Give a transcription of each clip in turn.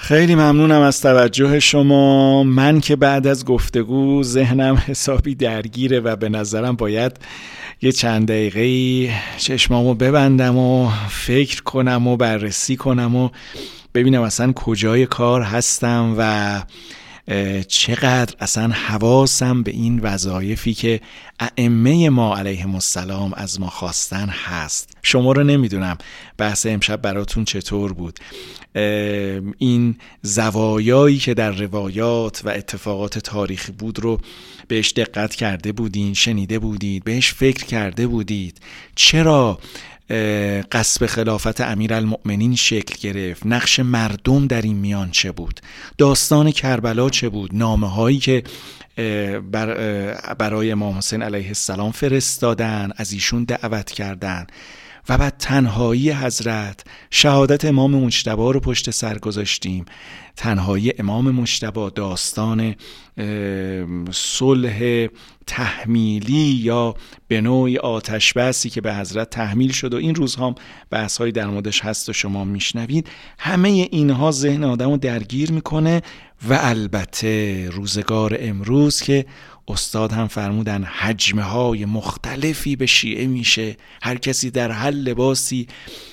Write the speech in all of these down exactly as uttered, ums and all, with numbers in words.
خیلی ممنونم از توجه شما. من که بعد از گفتگو ذهنم حسابی درگیره و به نظرم باید یه چند دقیقه‌ای چشمامو ببندم و فکر کنم و بررسی کنم و ببینم اصلا کجای کار هستم و چقدر اصلا حواسم به این وظایفی که ائمه ما علیهم السلام از ما خواستن هست. شما رو نمیدونم بحث امشب براتون چطور بود. این زوایایی که در روایات و اتفاقات تاریخی بود رو بهش دقت کرده بودین، شنیده بودید، بهش فکر کرده بودید؟ چرا غصب خلافت امیرالمؤمنین شکل گرفت؟ نقش مردم در این میان چه بود؟ داستان کربلا چه بود؟ نامه هایی که بر برای امام حسین علیه السلام فرستادن، از ایشون دعوت کردن و بعد تنهایی حضرت، شهادت امام مجتبی رو پشت سر گذاشتیم. تنهایی امام مجتبی، داستان صلح تحمیلی یا به نوعی آتش بسی که به حضرت تحمیل شد و این روزها هم بحث‌هایی در موردش هست و شما میشنوید. همه اینها ذهن آدمو درگیر میکنه و البته روزگار امروز که استاد هم فرمودن حجمه های مختلفی به شیعه میشه، هر کسی در هر لباسی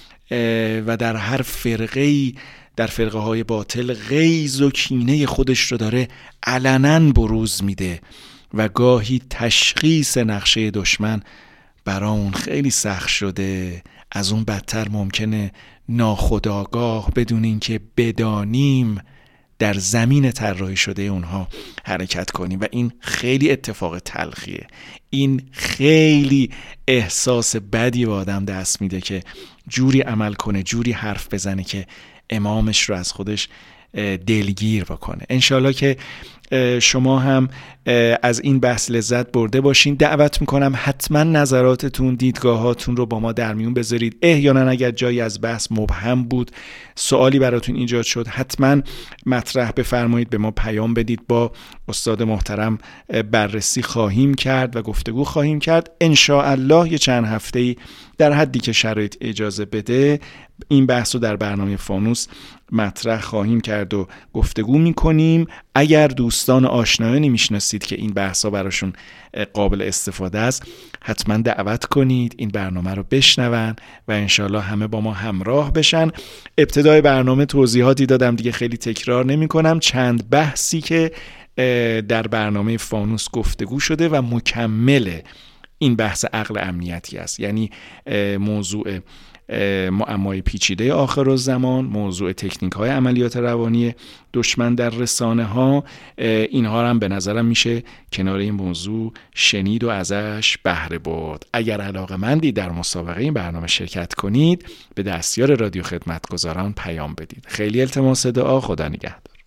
و در هر فرقه‌ای در فرقه های باطل غیظ و کینه خودش رو داره علنا بروز میده و گاهی تشخیص نقشه دشمن برا اون خیلی سخت شده. از اون بدتر ممکنه ناخودآگاه بدون اینکه بدانیم در زمین طراحی شده اونها حرکت کنیم و این خیلی اتفاق تلخیه. این خیلی احساس بدی به آدم دست میده که جوری عمل کنه، جوری حرف بزنه که امامش رو از خودش دلگیر بکنه. انشالله که شما هم از این بحث لذت برده باشین. دعوت میکنم حتما نظراتتون، دیدگاهاتون رو با ما در میون بذارید. احیانا اگر جایی از بحث مبهم بود، سوالی براتون ایجاد شد، حتما مطرح بفرمایید، به ما پیام بدید. با استاد محترم بررسی خواهیم کرد و گفتگو خواهیم کرد. انشاءالله یه چند هفته‌ای در حدی که شرایط اجازه بده این بحث رو در برنامه فانوس مطرح خواهیم کرد و گفتگو میکنیم. اگر دوستان آشنایانی میشناسید که این بحثا براشون قابل استفاده است، حتما دعوت کنید این برنامه رو بشنون و انشالله همه با ما همراه بشن. ابتدای برنامه توضیحاتی دادم، دیگه خیلی تکرار نمی کنم. چند بحثی که در برنامه فانوس گفتگو شده و مکمل این بحث عقل امنیتی است، یعنی موضوع معمای پیچیده آخرالزمان، موضوع تکنیک های عملیات روانی دشمن در رسانه ها، اینها هم به نظرم میشه کنار این موضوع شنید و ازش بهره برد. اگر علاقه‌مندی در مسابقه این برنامه شرکت کنید، به دستیار رادیو خدمتگزاران پیام بدید. خیلی التماس دعا. خدا نگهدار.